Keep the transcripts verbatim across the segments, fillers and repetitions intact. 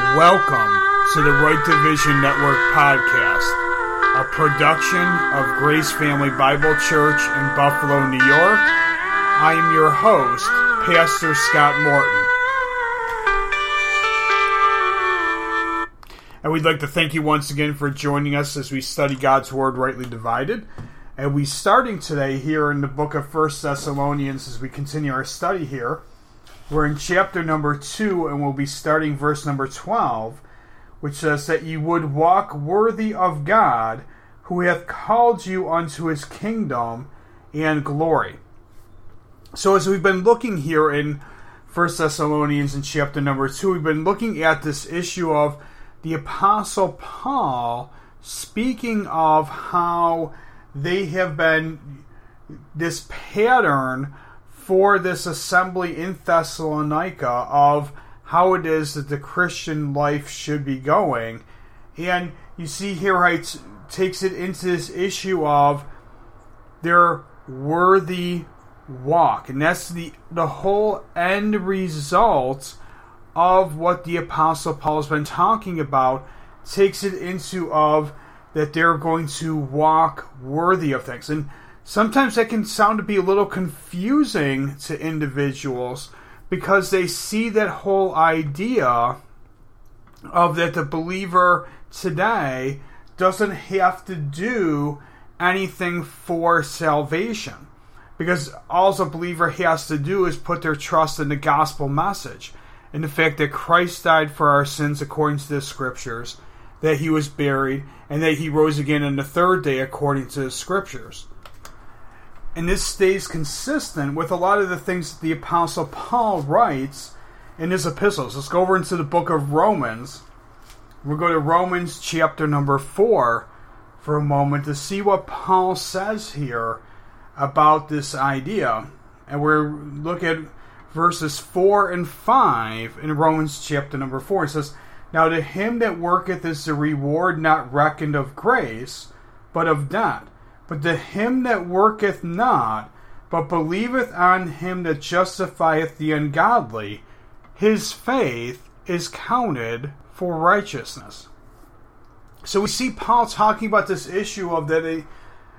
Welcome to the Right Division Network podcast, a production of Grace Family Bible Church in Buffalo, New York. I am your host, Pastor Scott Morton. And we'd like to thank you once again for joining us as we study God's Word rightly divided. And we're starting today here in the book of First Thessalonians as we continue our study here. We're in chapter number two, and we'll be starting verse number twelve, which says that you would walk worthy of God, who hath called you unto his kingdom and glory. So as we've been looking here in First Thessalonians in chapter number two, we've been looking at this issue of the Apostle Paul speaking of how they have been this pattern for this assembly in Thessalonica of how it is that the Christian life should be going. And you see here how it takes it into this issue of their worthy walk. And that's the, the whole end result of what the Apostle Paul has been talking about. Takes it into of that they're going to walk worthy of things. And sometimes that can sound to be a little confusing to individuals because they see that whole idea of that the believer today doesn't have to do anything for salvation. Because all a believer has to do is put their trust in the gospel message and the fact that Christ died for our sins according to the scriptures, that he was buried, and that he rose again on the third day according to the scriptures. And this stays consistent with a lot of the things that the Apostle Paul writes in his epistles. Let's go over into the book of Romans. We'll go to Romans chapter number four for a moment to see what Paul says here about this idea. And we're looking at verses four and five in Romans chapter number four. It says, "Now to him that worketh is the reward not reckoned of grace, but of debt. But to him that worketh not, but believeth on him that justifieth the ungodly, his faith is counted for righteousness." So we see Paul talking about this issue of that a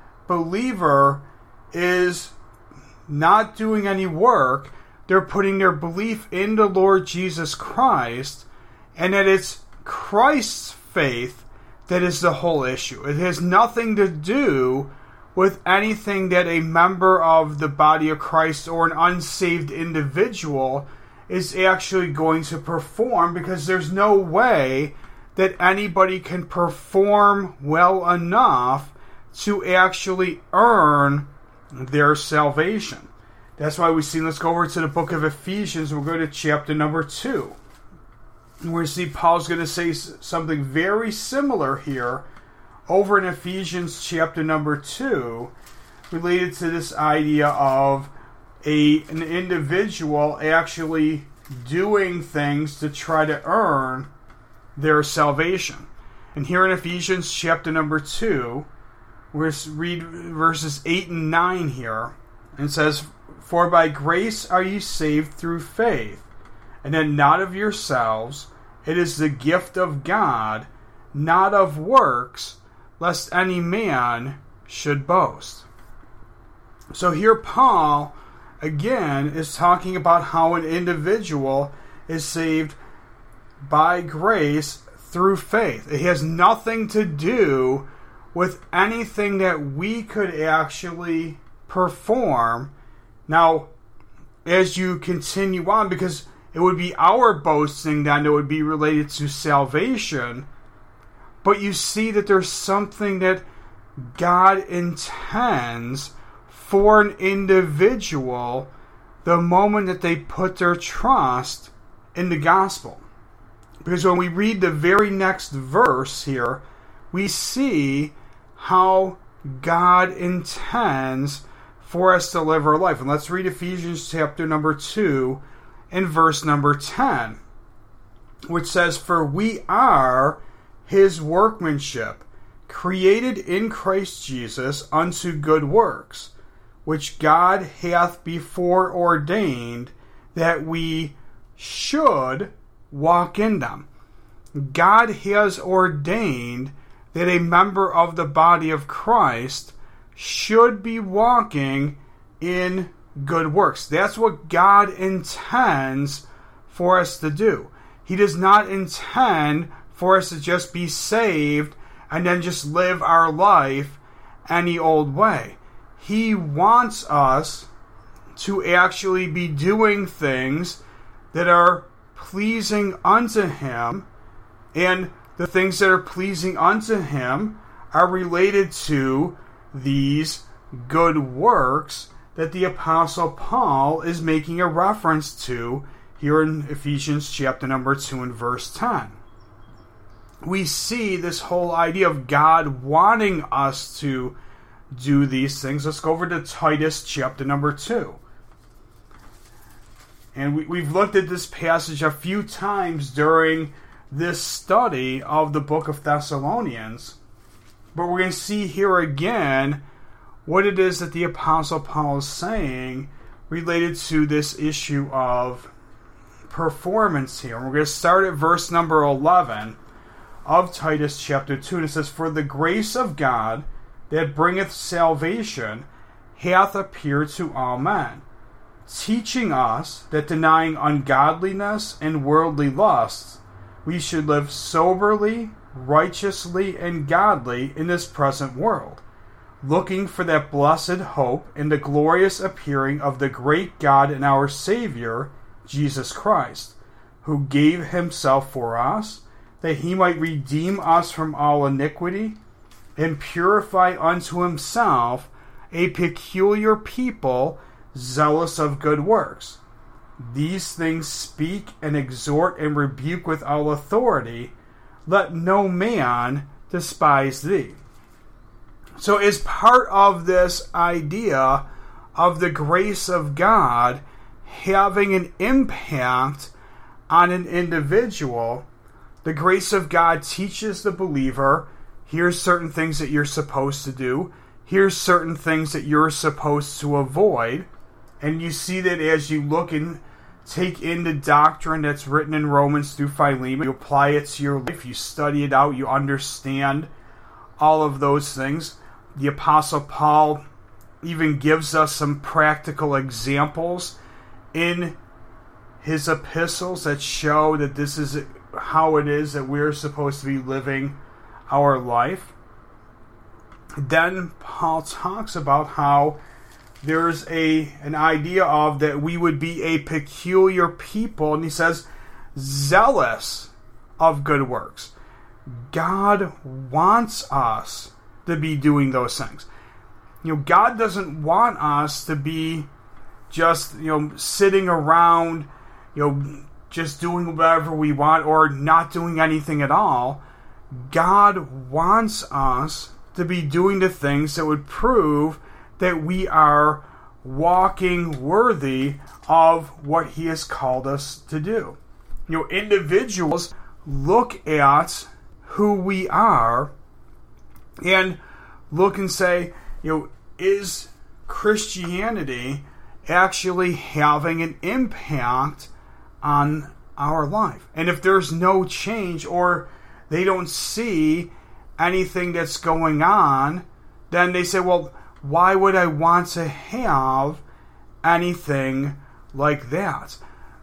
believer is not doing any work. They're putting their belief in the Lord Jesus Christ, and that it's Christ's faith that is the whole issue. It has nothing to do with anything that a member of the body of Christ or an unsaved individual is actually going to perform, because there's no way that anybody can perform well enough to actually earn their salvation. That's why we see, let's go over to the book of Ephesians. We'll go to chapter number two. We're going to see Paul's going to say something very similar here over in Ephesians chapter number two, related to this idea of a an individual actually doing things to try to earn their salvation. And here in Ephesians chapter number two, we're going to read verses eight and nine here. And it says, "For by grace are ye saved through faith, and that not of yourselves, it is the gift of God, not of works, lest any man should boast." So here Paul, again, is talking about how an individual is saved by grace through faith. It has nothing to do with anything that we could actually perform. Now, as you continue on, because it would be our boasting then that would be related to salvation, but you see that there's something that God intends for an individual the moment that they put their trust in the gospel. Because when we read the very next verse here, we see how God intends for us to live our life. And let's read Ephesians chapter number two and verse number ten, which says, "For we are his workmanship, created in Christ Jesus unto good works, which God hath before ordained that we should walk in them." God has ordained that a member of the body of Christ should be walking in good works. That's what God intends for us to do. He does not intend for us to just be saved and then just live our life any old way. He wants us to actually be doing things that are pleasing unto Him, and the things that are pleasing unto Him are related to these good works that the Apostle Paul is making a reference to here in Ephesians chapter number two and verse ten. We see this whole idea of God wanting us to do these things. Let's go over to Titus chapter number two. And we, we've looked at this passage a few times during this study of the book of Thessalonians. But we're going to see here again what it is that the Apostle Paul is saying related to this issue of performance here. And we're going to start at verse number eleven of Titus chapter two. And it says, "For the grace of God that bringeth salvation hath appeared to all men, teaching us that denying ungodliness and worldly lusts, we should live soberly, righteously, and godly in this present world, looking for that blessed hope and the glorious appearing of the great God and our Savior, Jesus Christ, who gave Himself for us, that He might redeem us from all iniquity, and purify unto Himself a peculiar people, zealous of good works. These things speak and exhort and rebuke with all authority. Let no man despise thee." So as part of this idea of the grace of God having an impact on an individual, the grace of God teaches the believer, here's certain things that you're supposed to do, here's certain things that you're supposed to avoid. And you see that as you look and take in the doctrine that's written in Romans through Philemon, you apply it to your life, you study it out, you understand all of those things. The Apostle Paul even gives us some practical examples in his epistles that show that this is how it is that we're supposed to be living our life. Then Paul talks about how there's a an idea of that we would be a peculiar people, and he says, zealous of good works. God wants us to be doing those things. You know, God doesn't want us to be just, you know, sitting around, you know, just doing whatever we want or not doing anything at all. God wants us to be doing the things that would prove that we are walking worthy of what He has called us to do. You know, individuals look at who we are and look and say, you know, is Christianity actually having an impact on our life? And if there's no change or they don't see anything that's going on, then they say, well, why would I want to have anything like that?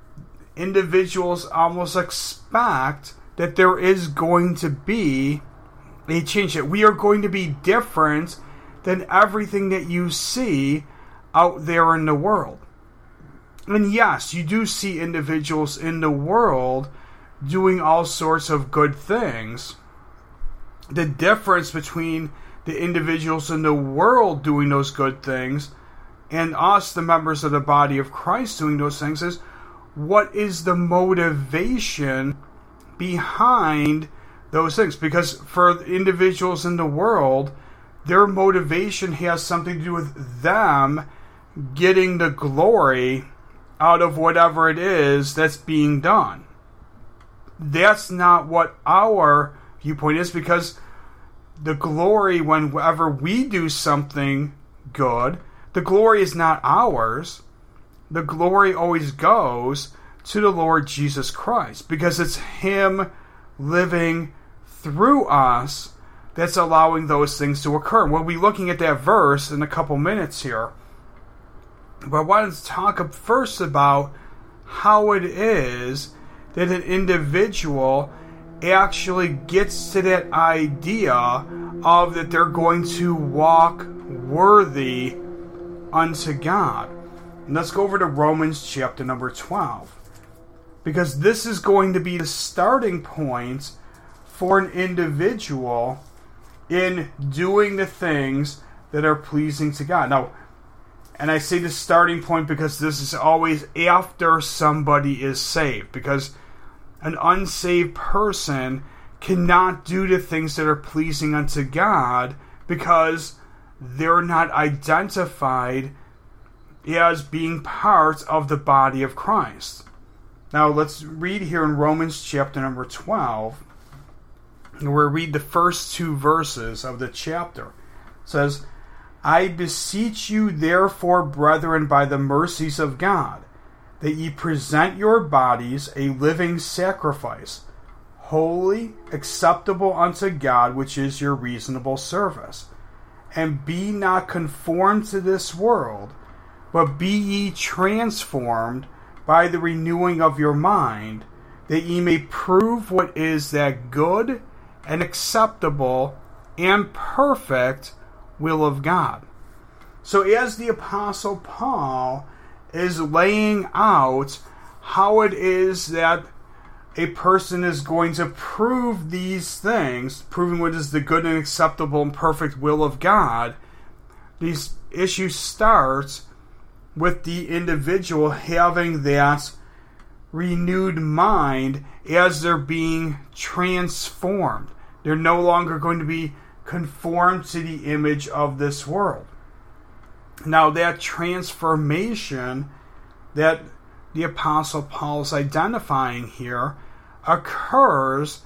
Individuals almost expect that there is going to be a change, that we are going to be different than everything that you see out there in the world. And yes, you do see individuals in the world doing all sorts of good things. The difference between the individuals in the world doing those good things and us, the members of the body of Christ, doing those things is, what is the motivation behind those things? Because for individuals in the world, their motivation has something to do with them getting the glory out of whatever it is that's being done. That's not what our viewpoint is, because the glory, whenever we do something good, the glory is not ours. The glory always goes to the Lord Jesus Christ, because it's Him living through us that's allowing those things to occur. We'll be looking at that verse in a couple minutes here. But I wanted to talk first about how it is that an individual actually gets to that idea of that they're going to walk worthy unto God. And let's go over to Romans chapter number twelve. Because this is going to be the starting point for an individual in doing the things that are pleasing to God. Now, and I say the starting point because this is always after somebody is saved. Because an unsaved person cannot do the things that are pleasing unto God because they're not identified as being part of the body of Christ. Now let's read here in Romans chapter number twelve. We'll read the first two verses of the chapter. It says, I beseech you therefore, brethren, by the mercies of God, that ye present your bodies a living sacrifice, holy, acceptable unto God, which is your reasonable service. And be not conformed to this world, but be ye transformed by the renewing of your mind, that ye may prove what is that good and acceptable and perfect will of God. So as the Apostle Paul is laying out how it is that a person is going to prove these things, proving what is the good and acceptable and perfect will of God, these issues starts with the individual having that renewed mind as they're being transformed. They're no longer going to be conformed to the image of this world. Now, that transformation that the Apostle Paul is identifying here occurs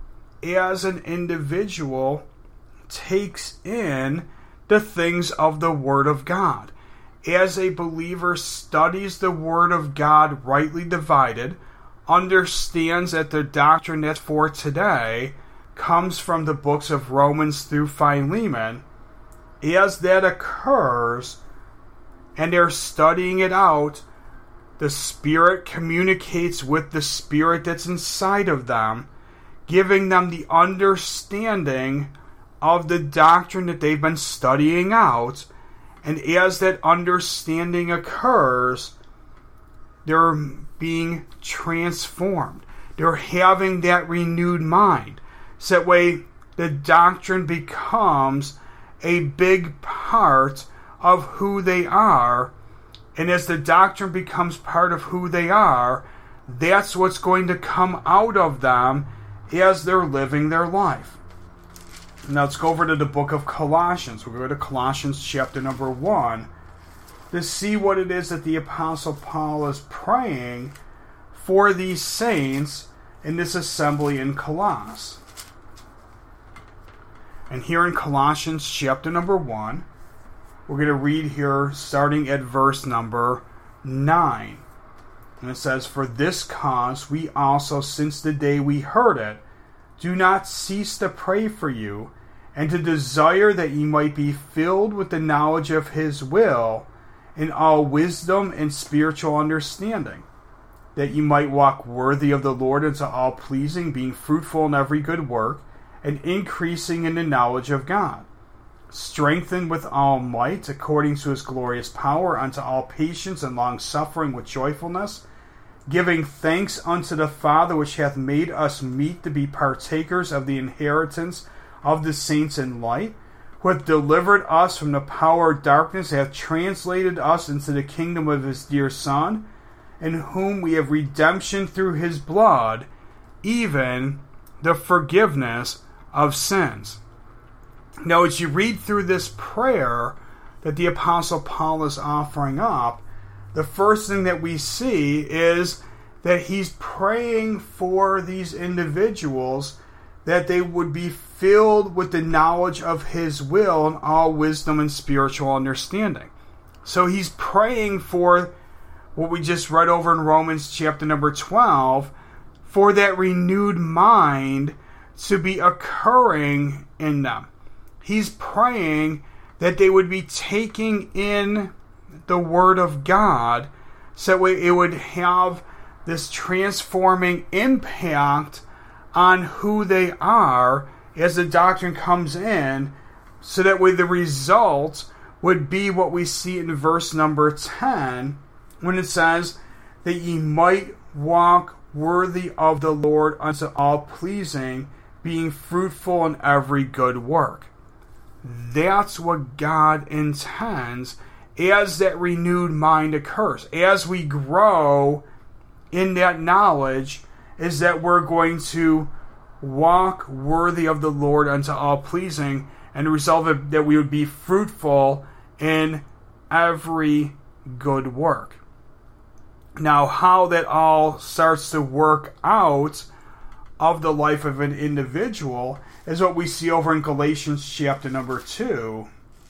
as an individual takes in the things of the Word of God. As a believer studies the Word of God rightly divided, understands that the doctrine that's for today comes from the books of Romans through Philemon, as that occurs and they're studying it out, the Spirit communicates with the Spirit that's inside of them, giving them the understanding of the doctrine that they've been studying out. And as that understanding occurs, they're being transformed. They're having that renewed mind. So that way, the doctrine becomes a big part of who they are. And as the doctrine becomes part of who they are, that's what's going to come out of them as they're living their life. Now let's go over to the book of Colossians. We'll go to Colossians chapter number one to see what it is that the Apostle Paul is praying for these saints in this assembly in Colossus. And here in Colossians chapter number one, we're going to read here starting at verse number nine. And it says, For this cause we also, since the day we heard it, do not cease to pray for you, and to desire that ye might be filled with the knowledge of his will, in all wisdom and spiritual understanding, that ye might walk worthy of the Lord unto all pleasing, being fruitful in every good work, and increasing in the knowledge of God, strengthened with all might, according to his glorious power, unto all patience and long-suffering with joyfulness, giving thanks unto the Father, which hath made us meet to be partakers of the inheritance of the saints in light, who hath delivered us from the power of darkness, hath translated us into the kingdom of his dear Son, in whom we have redemption through his blood, even the forgiveness of sins. Now, as you read through this prayer that the Apostle Paul is offering up, the first thing that we see is that he's praying for these individuals that they would be filled with the knowledge of his will and all wisdom and spiritual understanding. So he's praying for what we just read over in Romans chapter number twelve, for that renewed mind to be occurring in them. He's praying that they would be taking in the Word of God so that it would have this transforming impact on who they are as the doctrine comes in, so that way the result would be what we see in verse number ten, when it says that ye might walk worthy of the Lord unto all pleasing, being fruitful in every good work. That's what God intends as that renewed mind occurs. As we grow in that knowledge, is that we're going to walk worthy of the Lord unto all pleasing, and the result of that we would be fruitful in every good work. Now, how that all starts to work out of the life of an individual is what we see over in Galatians chapter number two.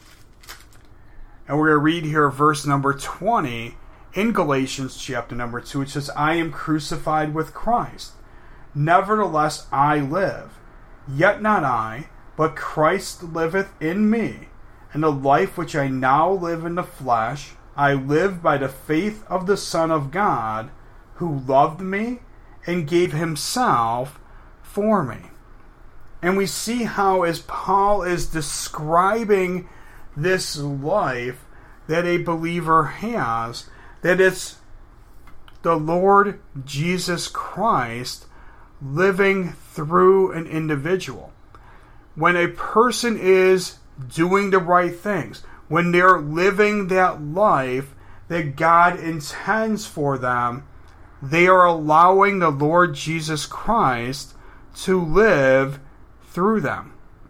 And we're going to read here verse number twenty in Galatians chapter number two. It says, I am crucified with Christ. Nevertheless I live. Yet not I, but Christ liveth in me. And the life which I now live in the flesh, I live by the faith of the Son of God, who loved me and gave himself for me. And we see how, as Paul is describing this life that a believer has, that it's the Lord Jesus Christ living through an individual. When a person is doing the right things, when they're living that life that God intends for them, they are allowing the Lord Jesus Christ to live through them.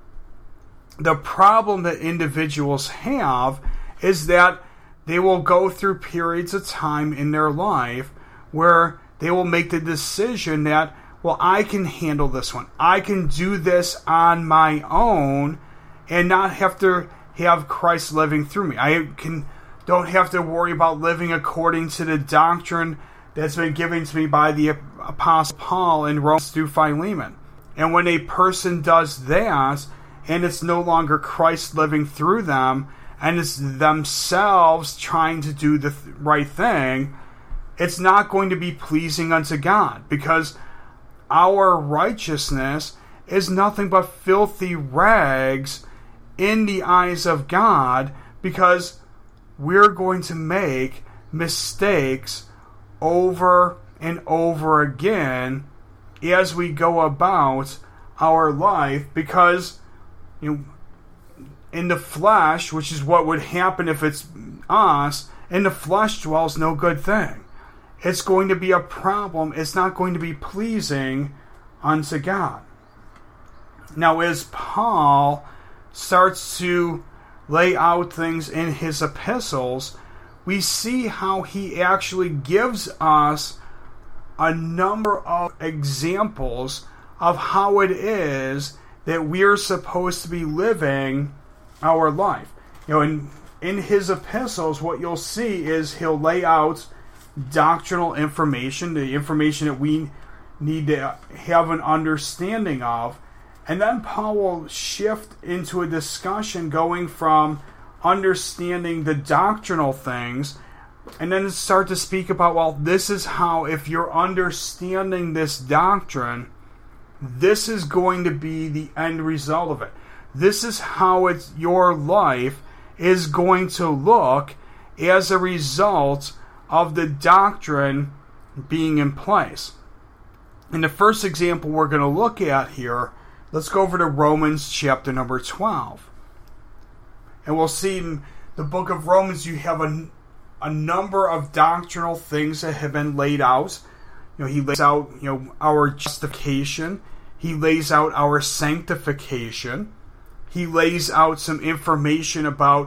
The problem that individuals have is that they will go through periods of time in their life where they will make the decision that, well, I can handle this one. I can do this on my own and not have to have Christ living through me. I can don't have to worry about living according to the doctrine that's been given to me by the Apostle Paul in Romans through Philemon. And when a person does that, and it's no longer Christ living through them, and it's themselves trying to do the th- right thing, it's not going to be pleasing unto God, because our righteousness is nothing but filthy rags in the eyes of God, because we're going to make mistakes over and over again as we go about our life, because you know, in the flesh, which is what would happen if it's us, in the flesh dwells no good thing. It's going to be a problem. It's not going to be pleasing unto God. Now, as Paul starts to lay out things in his epistles, we see how he actually gives us a number of examples of how it is that we're supposed to be living our life. You know, in, in his epistles, what you'll see is he'll lay out doctrinal information, the information that we need to have an understanding of, and then Paul will shift into a discussion going from understanding the doctrinal things, and then start to speak about, well, this is how, if you're understanding this doctrine, this is going to be the end result of it. This is how it's, your life is going to look as a result of the doctrine being in place. And the first example we're going to look at here, let's go over to Romans chapter number twelve. And we'll see in the book of Romans you have a, a number of doctrinal things that have been laid out. You know, he lays out, you know, our justification. He lays out our sanctification. He lays out some information about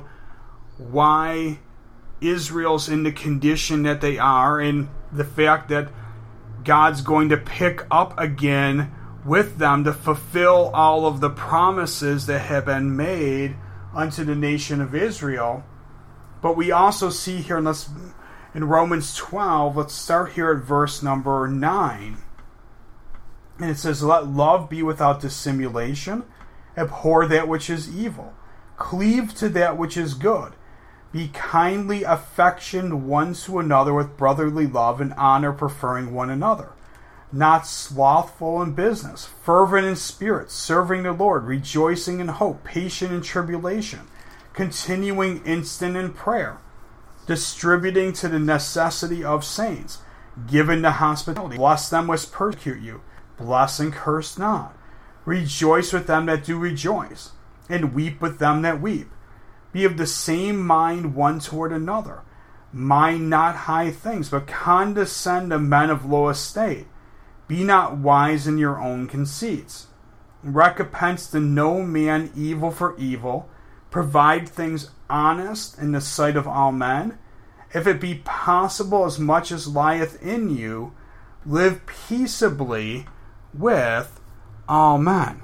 why Israel's in the condition that they are, and the fact that God's going to pick up again with them to fulfill all of the promises that have been made unto the nation of Israel. But we also see here, and let's, in Romans twelve, let's start here at verse number nine. And it says, let love be without dissimulation. Abhor that which is evil. Cleave to that which is good. Be kindly affectioned one to another with brotherly love and honor, preferring one another. Not slothful in business, fervent in spirit, serving the Lord, rejoicing in hope, patient in tribulation, continuing instant in prayer, distributing to the necessity of saints, given to hospitality. Bless them which persecute you. Bless and curse not. Rejoice with them that do rejoice, and weep with them that weep. Be of the same mind one toward another. Mind not high things, but condescend to men of low estate. Be not wise in your own conceits. Recompense to no man evil for evil. Provide things honest in the sight of all men. If it be possible, as much as lieth in you, live peaceably with all men.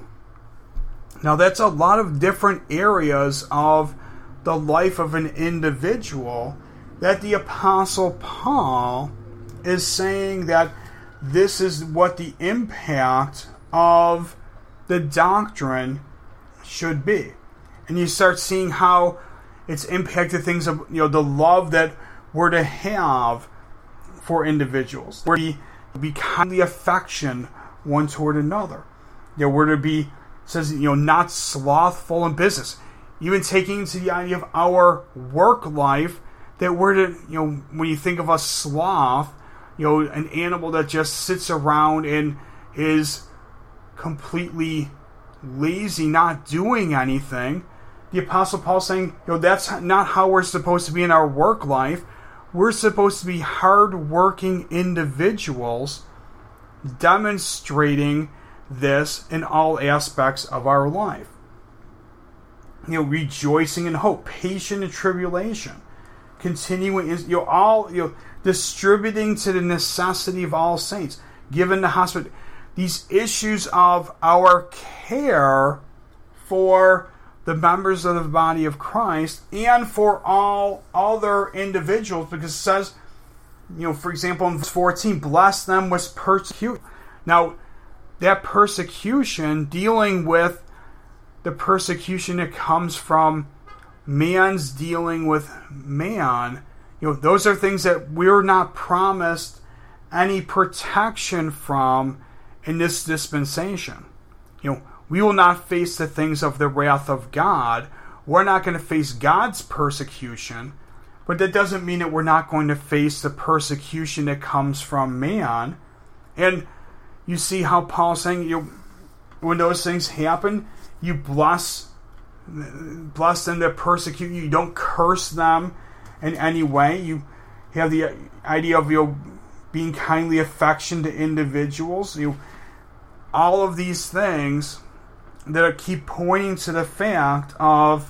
Now that's a lot of different areas of the life of an individual that the Apostle Paul is saying that this is what the impact of the doctrine should be. And you start seeing how it's impacted things of, you know, the love that we're to have for individuals. We're to be kindly affection one toward another. You know, we're to be, it says, you know, not slothful in business. Even taking into the idea of our work life, that we're to, you know, when you think of a sloth, you know, an animal that just sits around and is completely lazy, not doing anything. The Apostle Paul saying, you know, that's not how we're supposed to be in our work life. We're supposed to be hard-working individuals demonstrating this in all aspects of our life. You know, rejoicing in hope, patient in tribulation, continuing, you know, all, you know, distributing to the necessity of all saints, given the hospital. These issues of our care for the members of the body of Christ and for all other individuals, because it says, you know, for example, in verse fourteen, bless them which persecute. Now, that persecution, dealing with the persecution that comes from man's dealing with man, you know, those are things that we're not promised any protection from in this dispensation. You know, we will not face the things of the wrath of God. We're not going to face God's persecution, but that doesn't mean that we're not going to face the persecution that comes from man. And you see how Paul's saying, you know, when those things happen, you bless, bless them that persecute you. You don't curse them in any way. You have the idea of, you know, being kindly affectionate to individuals. You know, all of these things that keep pointing to the fact of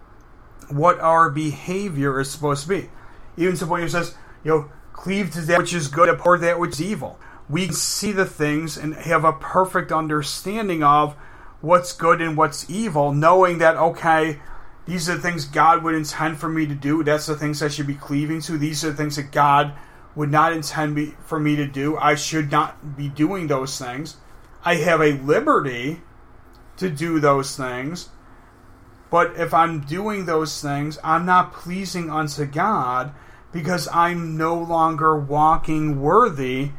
what our behavior is supposed to be. Even to the point where it says, you know, cleave to that which is good, abhor that which is evil. We can see the things and have a perfect understanding of what's good and what's evil, knowing that, okay, these are the things God would intend for me to do. That's the things I should be cleaving to. These are the things that God would not intend me, for me to do. I should not be doing those things. I have a liberty to do those things. But if I'm doing those things, I'm not pleasing unto God, because I'm no longer walking worthy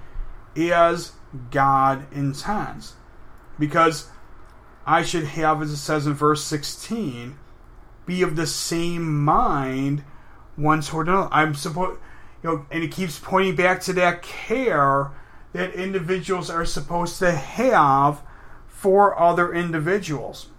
as God intends. Because I should have, as it says in verse sixteen, be of the same mind one toward another. I'm supposed, you know, and it keeps pointing back to that care that individuals are supposed to have for other individuals.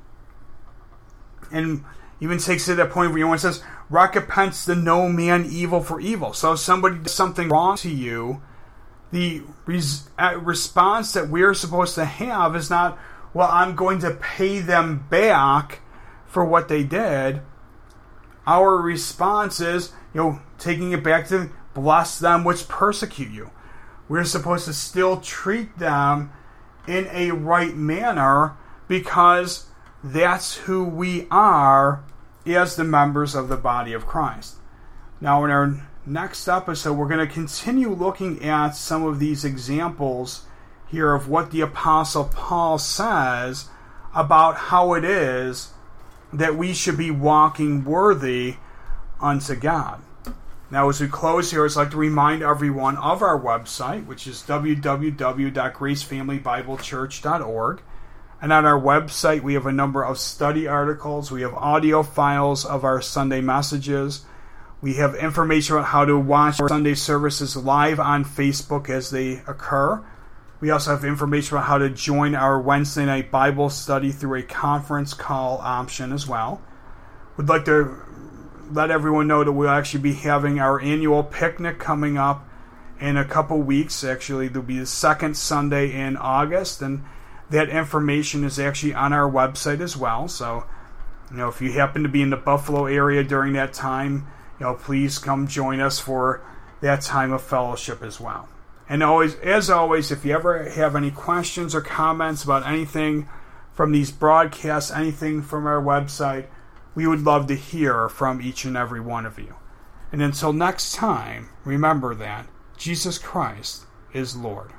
And even takes it to that point where, you know, it says, recompense to no man evil for evil. So if somebody does something wrong to you, the res- response that we're supposed to have is not, well, I'm going to pay them back for what they did. Our response is, you know, taking it back to bless them which persecute you. We're supposed to still treat them in a right manner, because that's who we are as the members of the body of Christ. Now, in our next episode, we're going to continue looking at some of these examples here of what the Apostle Paul says about how it is that we should be walking worthy unto God. Now, as we close here, I'd like to remind everyone of our website, which is w w w dot grace family bible church dot org. And on our website, we have a number of study articles. We have audio files of our Sunday messages. We have information about how to watch our Sunday services live on Facebook as they occur. We also have information about how to join our Wednesday night Bible study through a conference call option as well. We'd like to let everyone know that we'll actually be having our annual picnic coming up in a couple weeks. Actually, there'll be the second Sunday in August, and that information is actually on our website as well. So, you know, if you happen to be in the Buffalo area during that time, you know, please come join us for that time of fellowship as well. And always, as always, if you ever have any questions or comments about anything from these broadcasts, anything from our website, we would love to hear from each and every one of you. And until next time, remember that Jesus Christ is Lord.